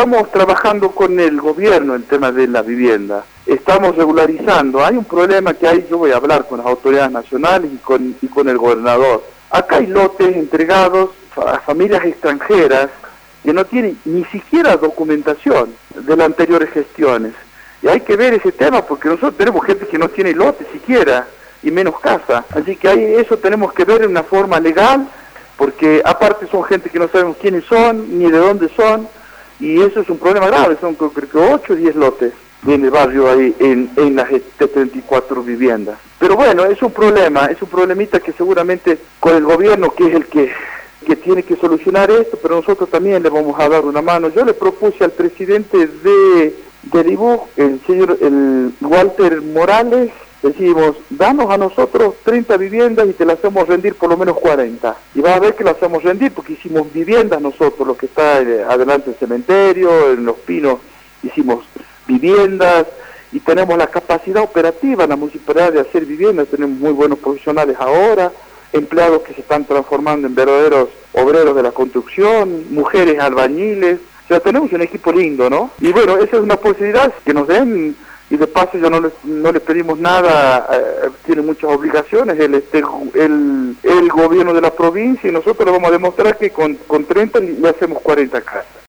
estamos trabajando con el gobierno en tema de la vivienda. Estamos regularizando. Hay un problema que hay, yo voy a hablar con las autoridades nacionales y con el gobernador. Acá hay lotes entregados a familias extranjeras que no tienen ni siquiera documentación de las anteriores gestiones. Y hay que ver ese tema porque nosotros tenemos gente que no tiene lote siquiera, y menos casa. Así que eso tenemos que ver en una forma legal, porque aparte son gente que no sabemos quiénes son, ni de dónde son, y eso es un problema grave. Son creo que 8 o 10 lotes en el barrio ahí, en las 74 viviendas. Pero bueno, es un problemita que seguramente con el gobierno, que es el que tiene que solucionar esto, pero nosotros también le vamos a dar una mano. Yo le propuse al presidente del IBU, el Walter Morales, decimos, danos a nosotros 30 viviendas y te las hacemos rendir por lo menos 40. Y vas a ver que las hacemos rendir porque hicimos viviendas nosotros, lo que está adelante del cementerio, en Los Pinos hicimos viviendas y tenemos la capacidad operativa en la municipalidad de hacer viviendas. Tenemos muy buenos profesionales ahora, empleados que se están transformando en verdaderos obreros de la construcción, mujeres albañiles. O sea, tenemos un equipo lindo, ¿no? Y bueno, esa es una posibilidad que nos den. Y de paso ya no les pedimos nada, tiene muchas obligaciones el gobierno de la provincia, y nosotros le vamos a demostrar que con 30 le hacemos 40 casas.